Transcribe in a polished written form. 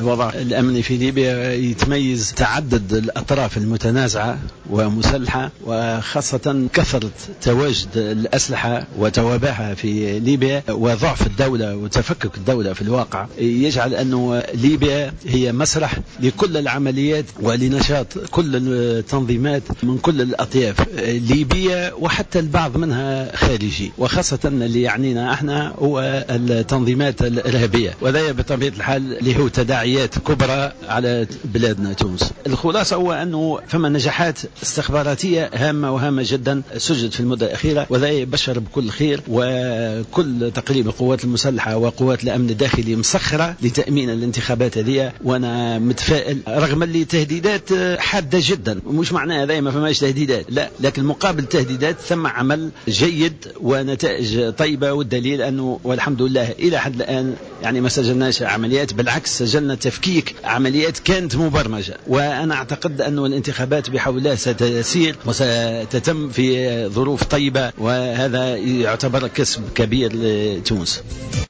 الوضع الأمني في ليبيا يتميز تعدد الأطراف المتنازعة ومسلحة، وخاصة كثرة تواجد الأسلحة وتوابعها في ليبيا وضعف الدولة وتفكك الدولة في الواقع يجعل أن ليبيا هي مسرح لكل العمليات ولنشاط كل التنظيمات من كل الأطياف ليبية، وحتى البعض منها خارجي، وخاصة اللي يعنينا احنا هو التنظيمات الإرهابية، وذا بطبيعة الحال له تداعيات كبرى على بلادنا تونس. الخلاصة هو أنه فما نجاحات استخباراتية هامة وهامة جدا سجلت في المدة الأخيرة، وذا يبشر بكل خير، وكل تقريبا القوات المسلحة وقوات الأمن الداخلي مسخرة لتأمين الانتخابات هذه، وأنا متفائل رغم اللي تهديدات حادة جدا. مش معنى هذا ما فماش تهديدات، لا، لكن مقابل تهديدات ثم عمل جيد ونتائج طيبة، والدليل أنه والحمد لله إلى حد الآن يعني ما سجلناش عمليات، بالعكس سجلنا تفكيك عمليات كانت مبرمجة. وأنا أعتقد أن الانتخابات بحول الله ستسير وستتم في ظروف طيبة، وهذا يعتبر كسب كبير لتونس.